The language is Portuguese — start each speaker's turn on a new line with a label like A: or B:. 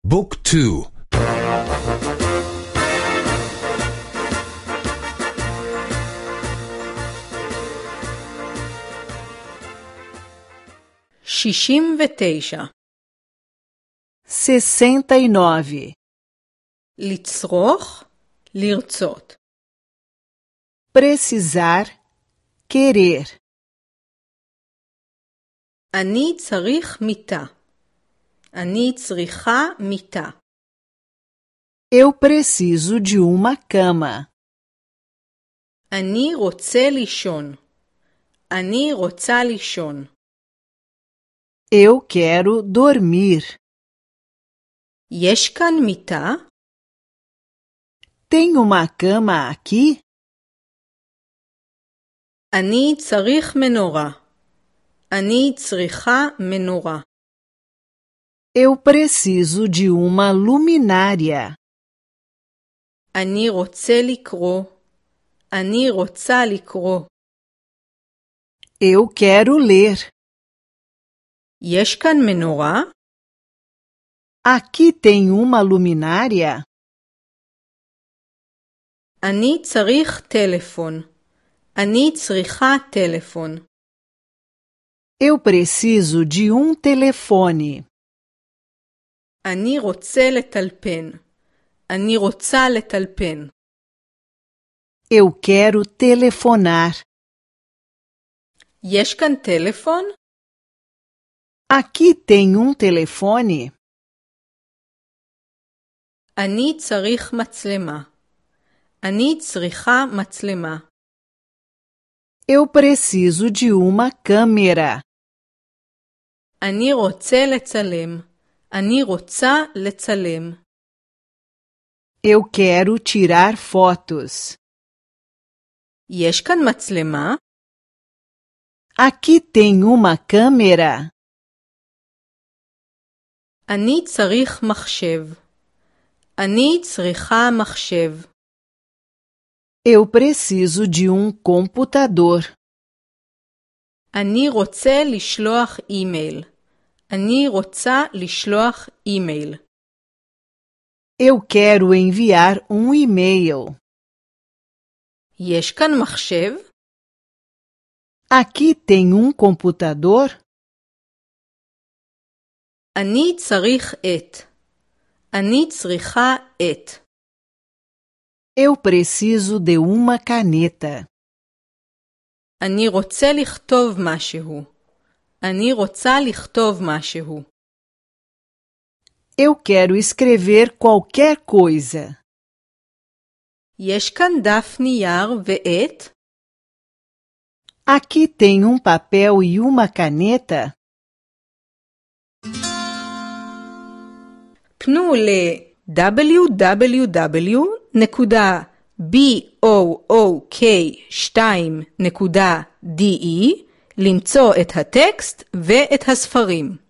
A: بوك تو.
B: שישים ותשע.
C: 69.
B: לצרוך, לרצות.
C: Precisar, querer.
B: אני צריך מיטה. אני צריכה מיטה.
C: Eu preciso de uma cama.
B: אני רוצה לישון. אני רוצה לישון.
C: Eu quero dormir.
B: יש כאן מיטה?
C: Tem uma cama aqui?
B: אני צריך מנורה. אני צריכה מנורה.
C: Eu preciso de uma luminária.
B: אני רוצה לקרוא. אני רוצה לקרוא.
C: Eu quero ler.
B: יש כאן מנורה?
C: Aqui tem uma luminária?
B: אני צריך טלפון. אני צריכה טלפון.
C: Eu preciso de um telefone.
B: אני רוצה לטלפן. אני רוצה לטלפן.
C: Eu quero telefonar.
B: יש כאן טלפון?
C: Aqui tem um telefone?
B: אני צריך מצלמה. אני צריכה מצלמה.
C: Eu preciso de uma câmera.
B: אני רוצה לצלם. אני רוצה לצלם.
C: Eu quero tirar fotos.
B: יש כאן מצלמה?
C: Aqui tem uma câmera?
B: אני צריך מחשב. אני צריכה מחשב.
C: Eu preciso de um computador.
B: אני רוצה לשלוח אימייל. אני רוצה לשלוח אימייל.
C: Eu quero enviar um e-mail.
B: יש כאן מחשב?
C: Aqui tem um computador?
B: אני צריך את. אני צריכה את.
C: Eu preciso de uma caneta.
B: אני רוצה לכתוב משהו. אני רוצה לכתוב משהו.
C: Eu quero escrever qualquer coisa.
B: יש כאן דף נייר ועט?
C: Aqui tem um papel e uma caneta?
B: פנו ל www.book2.de למצוא את הטקסט ואת הספרים.